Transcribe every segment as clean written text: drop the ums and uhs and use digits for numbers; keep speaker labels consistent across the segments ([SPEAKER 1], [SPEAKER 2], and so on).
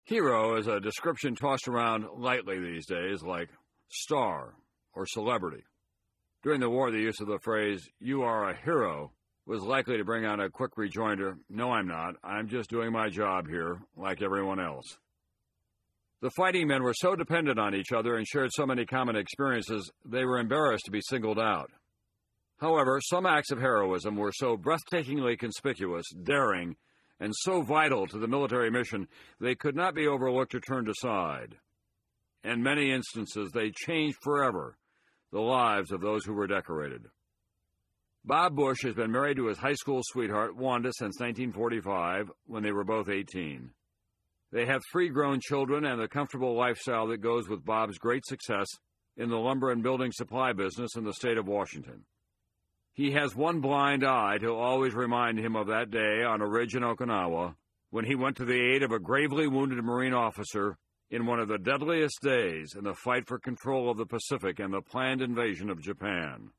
[SPEAKER 1] Hero is a description tossed around lightly these days, like star or celebrity. During the war, the use of the phrase, "you are a hero," was likely to bring out a quick rejoinder, "No, I'm not. I'm just doing my job here, like everyone else." The fighting men were so dependent on each other and shared so many common experiences, they were embarrassed to be singled out. However, some acts of heroism were so breathtakingly conspicuous, daring, and so vital to the military mission, they could not be overlooked or turned aside. In many instances, they changed forever the lives of those who were decorated. Bob Bush has been married to his high school sweetheart, Wanda, since 1945, when they were both 18. They have 3 grown children and the comfortable lifestyle that goes with Bob's great success in the lumber and building supply business in the state of Washington. He has one blind eye to always remind him of that day on a ridge in Okinawa when he went to the aid of a gravely wounded Marine officer in one of the deadliest days in the fight for control of the Pacific and the planned invasion of Japan.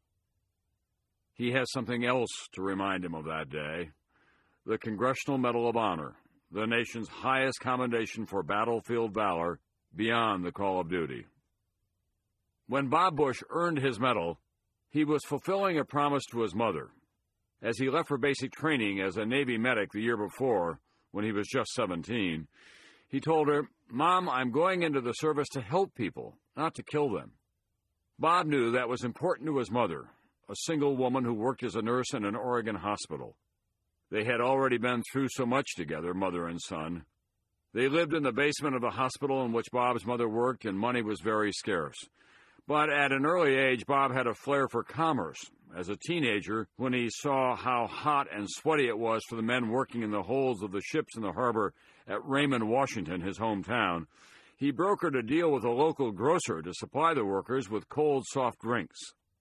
[SPEAKER 1] He has something else to remind him of that day: the Congressional Medal of Honor, the nation's highest commendation for battlefield valor beyond the call of duty. When Bob Bush earned his medal, he was fulfilling a promise to his mother. As he left for basic training as a Navy medic the year before, when he was just 17, he told her, "Mom, I'm going into the service to help people, not to kill them." Bob knew that was important to his mother, a single woman who worked as a nurse in an Oregon hospital. They had already been through so much together, mother and son. They lived in the basement of the hospital in which Bob's mother worked, and money was very scarce. But at an early age, Bob had a flair for commerce. As a teenager, when he saw how hot and sweaty it was for the men working in the holds of the ships in the harbor at Raymond, Washington, his hometown, he brokered a deal with a local grocer to supply the workers with cold, soft drinks.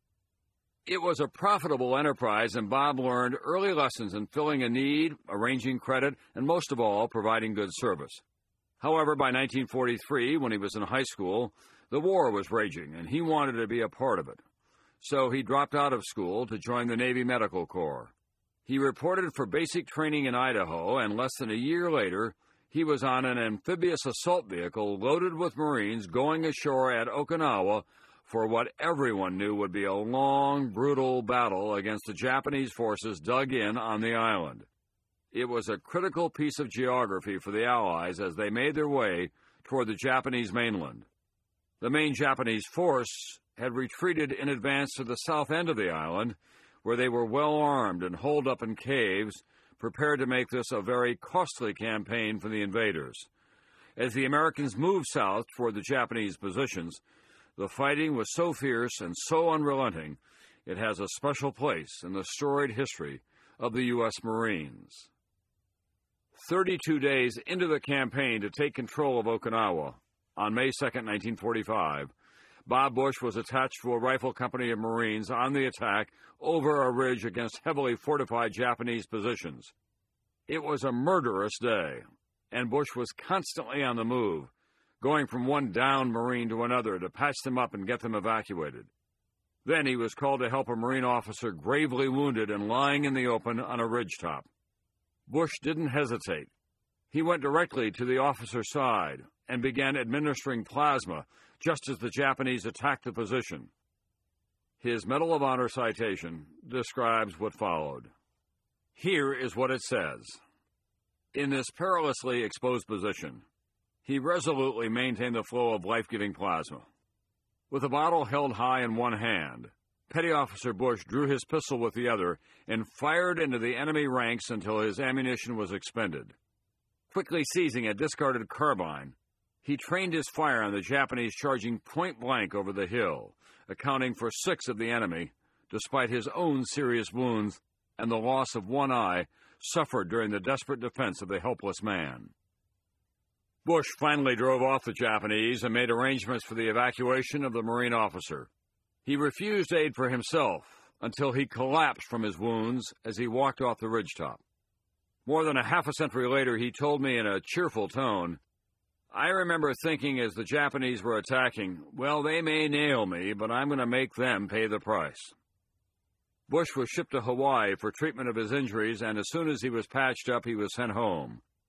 [SPEAKER 1] It was a profitable enterprise, and Bob learned early lessons in filling a need, arranging credit, and most of all, providing good service. However, by 1943, when he was in high school, the war was raging, and he wanted to be a part of it. So he dropped out of school to join the Navy Medical Corps. He reported for basic training in Idaho, and less than a year later, he was on an amphibious assault vehicle loaded with Marines going ashore at Okinawa for what everyone knew would be a long, brutal battle against the Japanese forces dug in on the island. It was a critical piece of geography for the Allies as they made their way toward the Japanese mainland. The main Japanese force had retreated in advance to the south end of the island, where they were well armed and holed up in caves, prepared to make this a very costly campaign for the invaders. As the Americans moved south toward the Japanese positions, the fighting was so fierce and so unrelenting, it has a special place in the storied history of the U.S. Marines. 32 days into the campaign to take control of Okinawa, on May 2, 1945, Bob Bush was attached to a rifle company of Marines on the attack over a ridge against heavily fortified Japanese positions. It was a murderous day, and Bush was constantly on the move, going from one downed Marine to another to patch them up and get them evacuated. Then he was called to help a Marine officer gravely wounded and lying in the open on a ridgetop. Bush didn't hesitate. He went directly to the officer's side and began administering plasma just as the Japanese attacked the position. His Medal of Honor citation describes what followed. Here is what it says. In this perilously exposed position, he resolutely maintained the flow of life-giving plasma. With a bottle held high in one hand, Petty Officer Bush drew his pistol with the other and fired into the enemy ranks until his ammunition was expended. Quickly seizing a discarded carbine, he trained his fire on the Japanese charging point-blank over the hill, accounting for 6 of the enemy, despite his own serious wounds and the loss of one eye suffered during the desperate defense of the helpless man. Bush finally drove off the Japanese and made arrangements for the evacuation of the Marine officer. He refused aid for himself until he collapsed from his wounds as he walked off the ridgetop. More than a half a century later, he told me in a cheerful tone, "I remember thinking as the Japanese were attacking, well, they may nail me, but I'm going to make them pay the price." Bush was shipped to Hawaii for treatment of his injuries, and as soon as he was patched up, he was sent home.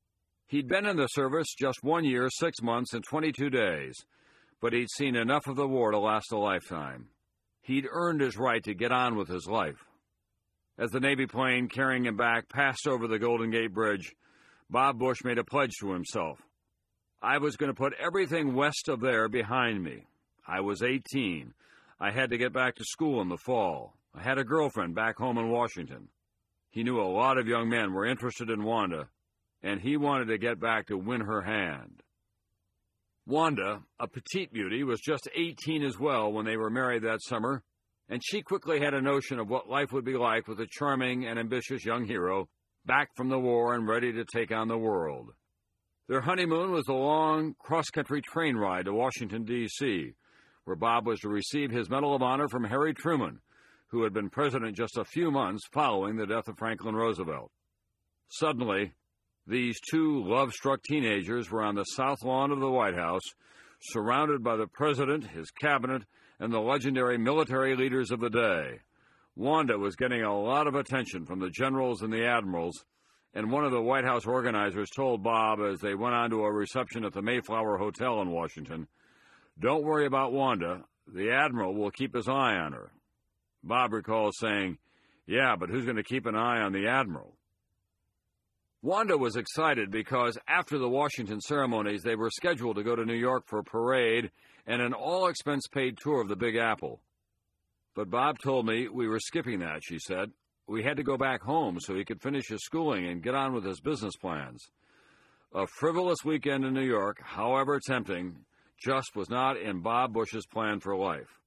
[SPEAKER 1] He'd been in the service just 1 year, 6 months, and 22 days, but he'd seen enough of the war to last a lifetime. He'd earned his right to get on with his life. As the Navy plane carrying him back passed over the Golden Gate Bridge, Bob Bush made a pledge to himself. I was going to put everything west of there behind me. I was 18. I had to get back to school in the fall. I had a girlfriend back home in Washington. He knew a lot of young men were interested in Wanda, and he wanted to get back to win her hand. Wanda, a petite beauty, was just 18 as well when they were married that summer, and she quickly had a notion of what life would be like with a charming and ambitious young hero back from the war and ready to take on the world. Their honeymoon was a long cross-country train ride to Washington, D.C., where Bob was to receive his Medal of Honor from Harry Truman, who had been president just a few months following the death of Franklin Roosevelt. Suddenly, these two love-struck teenagers were on the south lawn of the White House, surrounded by the president, his cabinet, and the legendary military leaders of the day. Wanda was getting a lot of attention from the generals and the admirals, and one of the White House organizers told Bob as they went on to a reception at the Mayflower Hotel in Washington, "Don't worry about Wanda. The admiral will keep his eye on her." Bob recalls saying, "Yeah, but who's going to keep an eye on the admiral?" Wanda was excited because after the Washington ceremonies, they were scheduled to go to New York for a parade and an all-expense-paid tour of the Big Apple. "But Bob told me we were skipping that," she said. "We had to go back home so he could finish his schooling and get on with his business plans." A frivolous weekend in New York, however tempting, just was not in Bob Bush's plan for life.